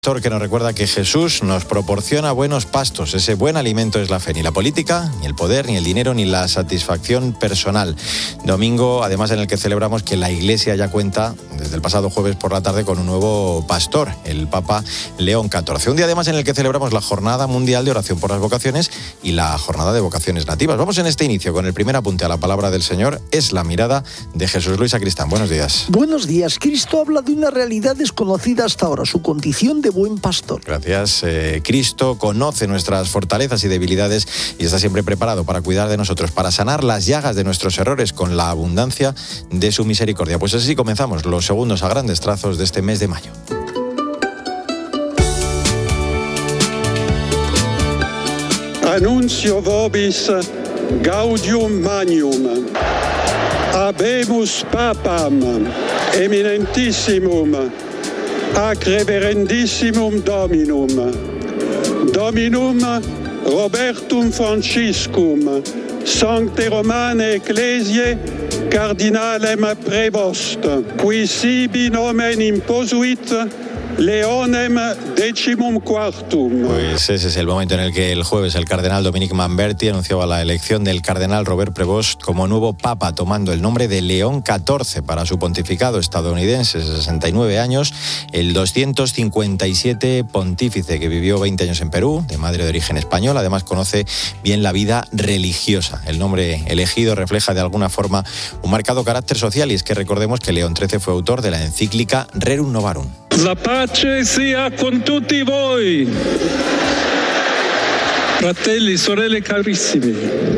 Que nos recuerda que Jesús nos proporciona buenos pastos. Ese buen alimento es la fe, ni la política, ni el poder, ni el dinero, ni la satisfacción personal. Domingo, además, en el que celebramos que la Iglesia ya cuenta, desde el pasado jueves por la tarde, con un nuevo pastor, el Papa León XIV. Un día además en el que celebramos la Jornada Mundial de Oración por las Vocaciones y la Jornada de Vocaciones Nativas. Vamos en este inicio con el primer apunte a la palabra del Señor. Es la mirada de Jesús Luis Sacristán. Buenos días. Buenos días. Cristo habla de una realidad desconocida hasta ahora, su condición de buen pastor. Gracias. Cristo conoce nuestras fortalezas y debilidades y está siempre preparado para cuidar de nosotros, para sanar las llagas de nuestros errores con la abundancia de su misericordia. Pues así comenzamos los segundos a grandes trazos de este mes de mayo. Annuncio vobis gaudium magnum. Habemus papam eminentissimum ac reverendissimum Dominum. Dominum Robertum Franciscum, Sancte Romane Ecclesiae Cardinalem Prevost, qui sibi nomen imposuit Leonem XIV. Pues ese es el momento en el que el jueves el cardenal Dominic Manberti anunciaba la elección del cardenal Robert Prevost como nuevo papa, tomando el nombre de León XIV para su pontificado estadounidense, 69 años, el 257 pontífice que vivió 20 años en Perú, de madre de origen español. Además conoce bien la vida religiosa. El nombre elegido refleja de alguna forma un marcado carácter social, y es que recordemos que León XIII fue autor de la encíclica Rerum Novarum. La pace sia con tutti voi. Fratelli, sorelle carissimi.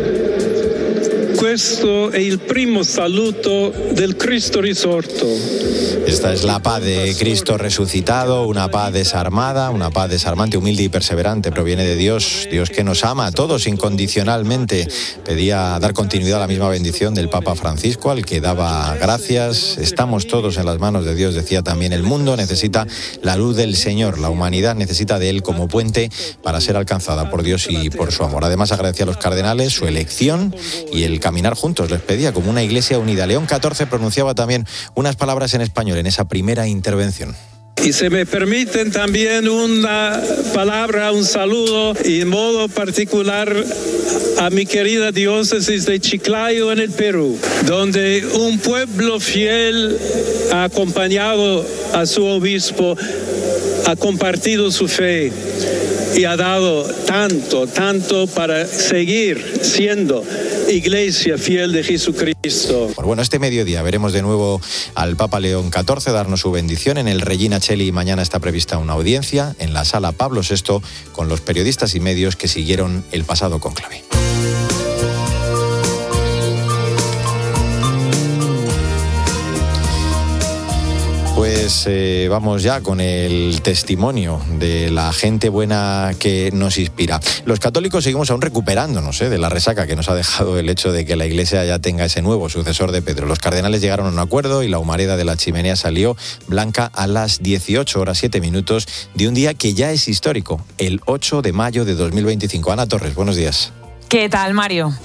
Questo è il primo saluto del Cristo risorto. Esta es la paz de Cristo resucitado, una paz desarmada, una paz desarmante, humilde y perseverante. Proviene de Dios, Dios que nos ama a todos incondicionalmente. Pedía dar continuidad a la misma bendición del Papa Francisco, al que daba gracias. Estamos todos en las manos de Dios, decía también. El mundo necesita la luz del Señor, la humanidad necesita de Él como puente para ser alcanzada por Dios y por su amor. Además agradecía a los cardenales su elección y el caminar juntos. Les pedía como una iglesia unida. León XIV pronunciaba también unas palabras en español en esa primera intervención. Y se me permiten también una palabra, un saludo, y en modo particular a mi querida diócesis de Chiclayo en el Perú, donde un pueblo fiel ha acompañado a su obispo, ha compartido su fe y ha dado tanto para seguir siendo Iglesia fiel de Jesucristo. Bueno, este mediodía veremos de nuevo al Papa León XIV darnos su bendición en el Regina Coeli. Mañana está prevista una audiencia en la Sala Pablo VI con los periodistas y medios que siguieron el pasado cónclave. Pues vamos ya con el testimonio de la gente buena que nos inspira. Los católicos seguimos aún recuperándonos de la resaca que nos ha dejado el hecho de que la Iglesia ya tenga ese nuevo sucesor de Pedro. Los cardenales llegaron a un acuerdo y la humareda de la chimenea salió blanca a las 18:07 de un día que ya es histórico, el 8 de mayo de 2025. Ana Torres, buenos días. ¿Qué tal, Mario?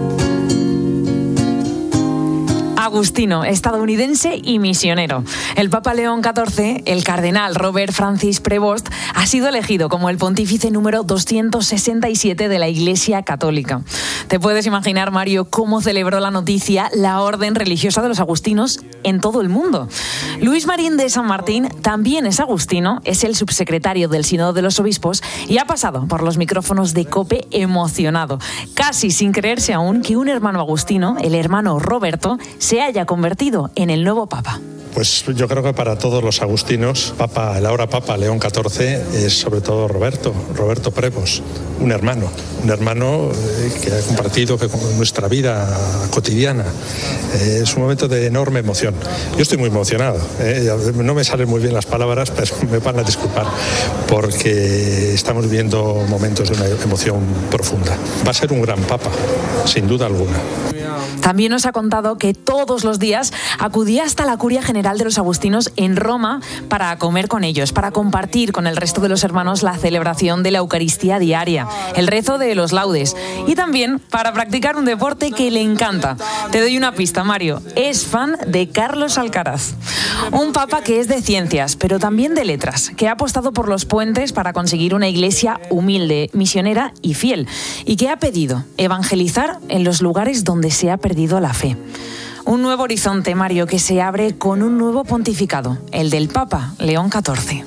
Agustino, estadounidense y misionero. El Papa León XIV, el cardenal Robert Francis Prevost, ha sido elegido como el pontífice número 267 de la Iglesia Católica. Te puedes imaginar, Mario, cómo celebró la noticia la orden religiosa de los agustinos en todo el mundo. Luis Marín de San Martín también es agustino, es el subsecretario del Sínodo de los Obispos y ha pasado por los micrófonos de COPE emocionado, casi sin creerse aún que un hermano agustino, el hermano Roberto, se haya convertido en el nuevo Papa. Pues yo creo que para todos los agustinos, el ahora Papa León XIV es sobre todo Roberto Prevost, un hermano que ha compartido nuestra vida cotidiana. Es un momento de enorme emoción. Yo estoy muy emocionado, no me salen muy bien las palabras, pero me van a disculpar, porque estamos viviendo momentos de una emoción profunda. Va a ser un gran Papa, sin duda alguna. También nos ha contado que todos los días acudía hasta la Curia General de los Agustinos en Roma para comer con ellos, para compartir con el resto de los hermanos la celebración de la Eucaristía diaria, el rezo de los laudes y también para practicar un deporte que le encanta. Te doy una pista, Mario. Es fan de Carlos Alcaraz. Un papa que es de ciencias, pero también de letras, que ha apostado por los puentes para conseguir una iglesia humilde, misionera y fiel, y que ha pedido evangelizar en los lugares donde se ha perdido la fe. Un nuevo horizonte, Mario, que se abre con un nuevo pontificado, el del Papa León XIV.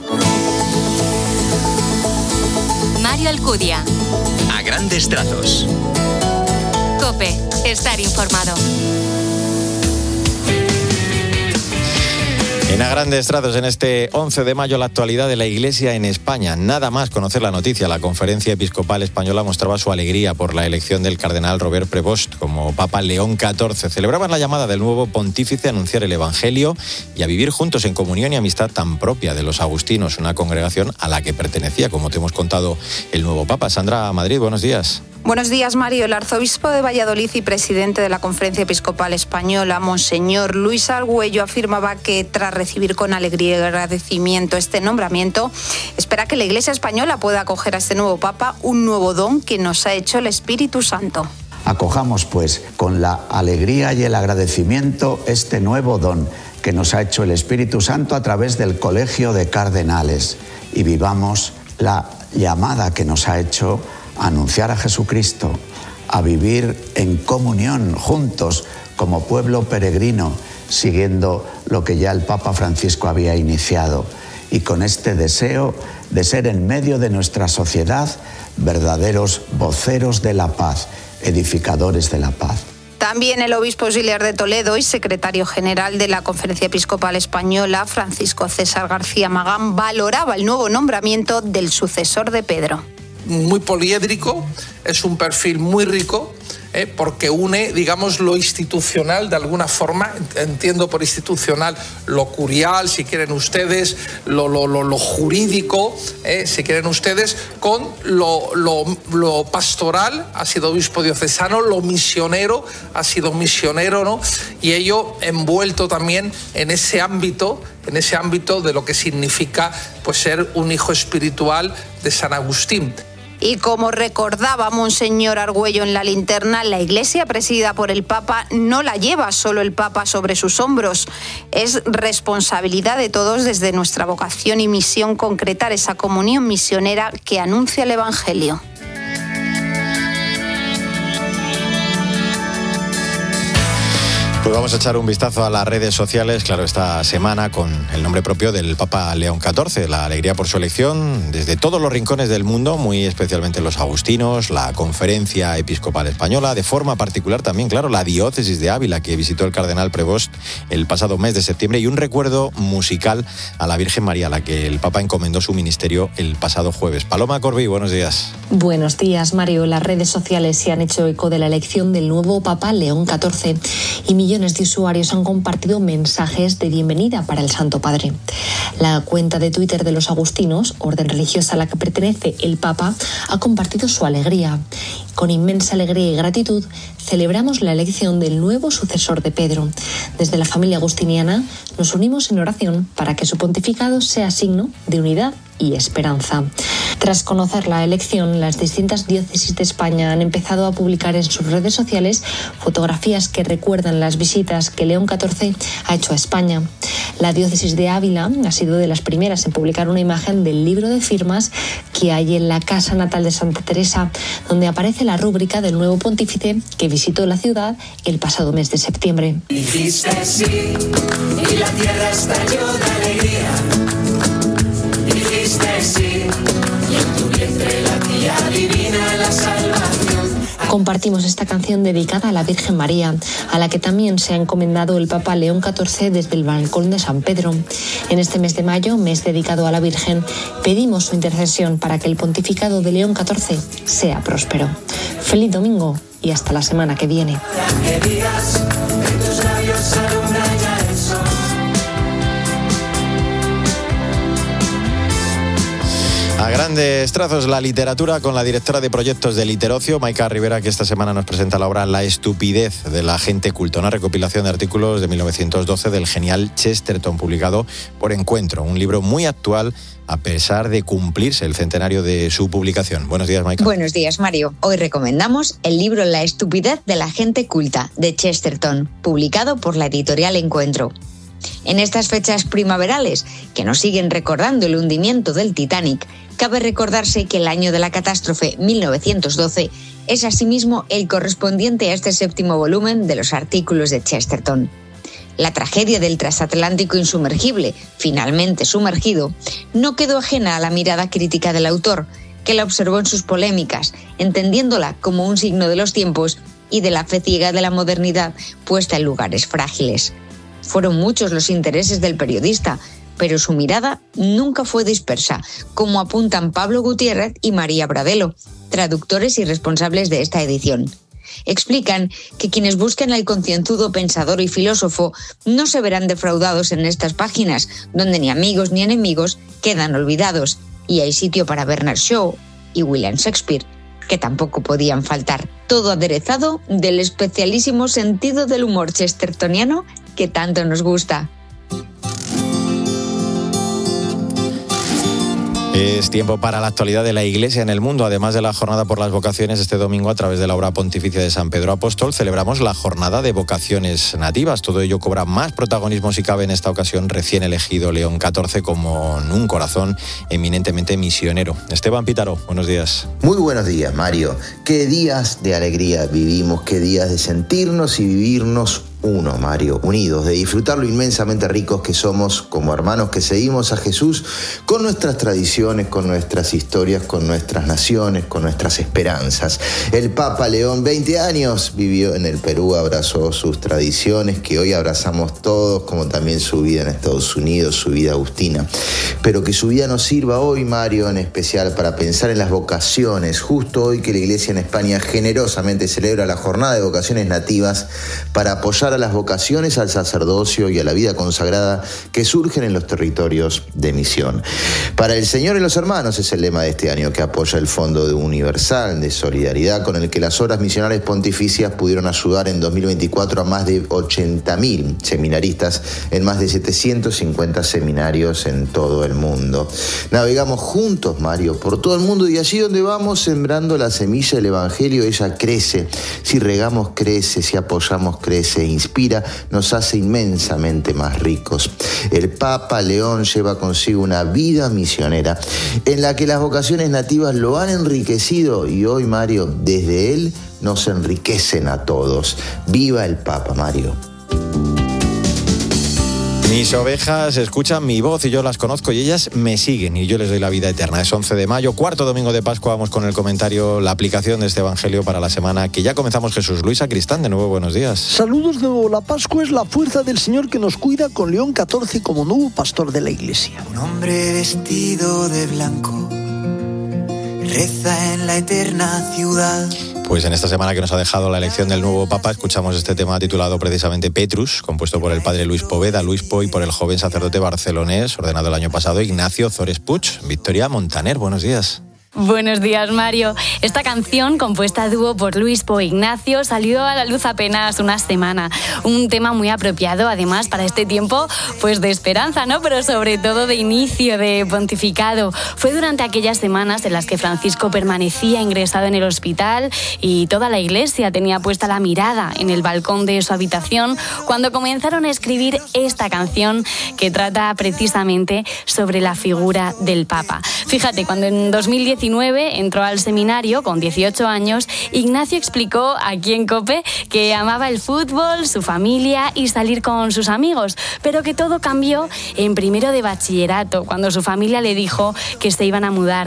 Mario Alcudia. A grandes trazos. COPE. Estar informado. En A Grandes Trazos, en este 11 de mayo, la actualidad de la Iglesia en España. Nada más conocer la noticia, la Conferencia Episcopal Española mostraba su alegría por la elección del cardenal Robert Prevost como Papa León XIV. Celebraban la llamada del nuevo pontífice a anunciar el Evangelio y a vivir juntos en comunión y amistad tan propia de los agustinos, una congregación a la que pertenecía, como te hemos contado, el nuevo Papa. Sandra Madrid, buenos días. Buenos días, Mario. El arzobispo de Valladolid y presidente de la Conferencia Episcopal Española, Monseñor Luis Argüello, afirmaba que tras recibir con alegría y agradecimiento este nombramiento, espera que la Iglesia española pueda acoger a este nuevo Papa un nuevo don que nos ha hecho el Espíritu Santo. Acojamos, pues, con la alegría y el agradecimiento este nuevo don que nos ha hecho el Espíritu Santo a través del Colegio de Cardenales y vivamos la llamada que nos ha hecho a anunciar a Jesucristo, a vivir en comunión juntos como pueblo peregrino, siguiendo lo que ya el Papa Francisco había iniciado, y con este deseo de ser en medio de nuestra sociedad verdaderos voceros de la paz, edificadores de la paz. También el obispo auxiliar de Toledo y secretario general de la Conferencia Episcopal Española, Francisco César García Magán, valoraba el nuevo nombramiento del sucesor de Pedro. Muy poliédrico, es un perfil muy rico, porque une, digamos, lo institucional de alguna forma, entiendo por institucional lo curial, si quieren ustedes, lo jurídico, si quieren ustedes, con lo pastoral, ha sido obispo diocesano, lo misionero, ha sido misionero, ¿no? Y ello envuelto también en ese ámbito de lo que significa, pues, ser un hijo espiritual de San Agustín. Y como recordaba Monseñor Argüello en la linterna, la Iglesia presidida por el Papa no la lleva solo el Papa sobre sus hombros. Es responsabilidad de todos desde nuestra vocación y misión concretar esa comunión misionera que anuncia el Evangelio. Pues vamos a echar un vistazo a las redes sociales, claro, esta semana con el nombre propio del Papa León XIV, la alegría por su elección desde todos los rincones del mundo, muy especialmente los agustinos, la Conferencia Episcopal Española, de forma particular también, claro, la diócesis de Ávila que visitó el cardenal Prevost el pasado mes de septiembre, y un recuerdo musical a la Virgen María, a la que el Papa encomendó su ministerio el pasado jueves. Paloma Corbí, buenos días. Buenos días, Mario. Las redes sociales se han hecho eco de la elección del nuevo Papa León XIV y millones de usuarios han compartido mensajes de bienvenida para el Santo Padre. La cuenta de Twitter de los agustinos, orden religiosa a la que pertenece el Papa, ha compartido su alegría. Con inmensa alegría y gratitud celebramos la elección del nuevo sucesor de Pedro. Desde la familia agustiniana nos unimos en oración para que su pontificado sea signo de unidad y esperanza. Tras conocer la elección, las distintas diócesis de España han empezado a publicar en sus redes sociales fotografías que recuerdan las visitas que León XIV ha hecho a España. La diócesis de Ávila ha sido de las primeras en publicar una imagen del libro de firmas que hay en la casa natal de Santa Teresa, donde aparece la rúbrica del nuevo pontífice que visitó la ciudad el pasado mes de septiembre. Dijiste sí y la tierra estalló de alegría. Dijiste sí y en tu vientre latía divina la salvación. Compartimos esta canción dedicada a la Virgen María, a la que también se ha encomendado el Papa León XIV desde el balcón de San Pedro. En este mes de mayo, mes dedicado a la Virgen, pedimos su intercesión para que el pontificado de León XIV sea próspero. Feliz domingo y hasta la semana que viene. A grandes trazos, la literatura con la directora de proyectos de Literocio, Maika Rivera, que esta semana nos presenta la obra La estupidez de la gente culta, una recopilación de artículos de 1912 del genial Chesterton, publicado por Encuentro, un libro muy actual a pesar de cumplirse el centenario de su publicación. Buenos días, Maika. Buenos días, Mario. Hoy recomendamos el libro La estupidez de la gente culta, de Chesterton, publicado por la editorial Encuentro. En estas fechas primaverales, que nos siguen recordando el hundimiento del Titanic, cabe recordarse que el año de la catástrofe, 1912, es asimismo el correspondiente a este séptimo volumen de los artículos de Chesterton. La tragedia del transatlántico insumergible, finalmente sumergido, no quedó ajena a la mirada crítica del autor, que la observó en sus polémicas, entendiéndola como un signo de los tiempos y de la fe ciega de la modernidad puesta en lugares frágiles. Fueron muchos los intereses del periodista, pero su mirada nunca fue dispersa, como apuntan Pablo Gutiérrez y María Bradelo, traductores y responsables de esta edición. Explican que quienes busquen al concienzudo pensador y filósofo no se verán defraudados en estas páginas, donde ni amigos ni enemigos quedan olvidados, y hay sitio para Bernard Shaw y William Shakespeare, que tampoco podían faltar. Todo aderezado del especialísimo sentido del humor chestertoniano que tanto nos gusta. Es tiempo para la actualidad de la Iglesia en el mundo. Además de la jornada por las vocaciones, este domingo, a través de la obra pontificia de San Pedro Apóstol, celebramos la jornada de vocaciones nativas. Todo ello cobra más protagonismo, si cabe, en esta ocasión, recién elegido León XIV como un corazón eminentemente misionero. Esteban Pítaro, buenos días. Muy buenos días, Mario. Qué días de alegría vivimos, qué días de sentirnos y vivirnos uno, Mario, unidos, de disfrutar lo inmensamente ricos que somos como hermanos que seguimos a Jesús, con nuestras tradiciones, con nuestras historias, con nuestras naciones, con nuestras esperanzas. El Papa León, 20 años, vivió en el Perú, abrazó sus tradiciones que hoy abrazamos todos, como también su vida en Estados Unidos, su vida agustina. Pero que su vida nos sirva hoy, Mario, en especial para pensar en las vocaciones, justo hoy que la Iglesia en España generosamente celebra la jornada de vocaciones nativas para apoyar a las vocaciones al sacerdocio y a la vida consagrada que surgen en los territorios de misión. Para el Señor y los hermanos es el lema de este año, que apoya el Fondo Universal de Solidaridad, con el que las obras misionales pontificias pudieron ayudar en 2024 a más de 80.000 seminaristas en más de 750 seminarios en todo el mundo. Navegamos juntos, Mario, por todo el mundo, y allí donde vamos sembrando la semilla del Evangelio, ella crece. Si regamos, crece; si apoyamos, crece; inspira, nos hace inmensamente más ricos. El Papa León lleva consigo una vida misionera en la que las vocaciones nativas lo han enriquecido, y hoy, Mario, desde él nos enriquecen a todos. ¡Viva el Papa, Mario! Mis ovejas escuchan mi voz y yo las conozco y ellas me siguen y yo les doy la vida eterna. Es 11 de mayo, cuarto domingo de Pascua. Vamos con el comentario, la aplicación de este evangelio para la semana que ya comenzamos. Jesús Luis Sacristán, de nuevo, buenos días. Saludos de nuevo. La Pascua es la fuerza del Señor que nos cuida, con León XIV como nuevo pastor de la Iglesia. Un hombre vestido de blanco reza en la eterna ciudad. Pues en esta semana que nos ha dejado la elección del nuevo Papa, escuchamos este tema titulado precisamente Petrus, compuesto por el padre Luis Poveda, Luis Po, y por el joven sacerdote barcelonés, ordenado el año pasado, Ignacio Zores Puig. Victoria Montaner, buenos días. Buenos días, Mario. Esta canción, compuesta a dúo por Luis Po e Ignacio, salió a la luz apenas una semana. Un tema muy apropiado, además, para este tiempo pues de esperanza, ¿no? Pero sobre todo de inicio de pontificado. Fue durante aquellas semanas en las que Francisco permanecía ingresado en el hospital y toda la Iglesia tenía puesta la mirada en el balcón de su habitación cuando comenzaron a escribir esta canción que trata precisamente sobre la figura del Papa. Fíjate, cuando en 2019 entró al seminario con 18 años, Ignacio explicó aquí en COPE que amaba el fútbol, su familia y salir con sus amigos, pero que todo cambió en primero de bachillerato, cuando su familia le dijo que se iban a mudar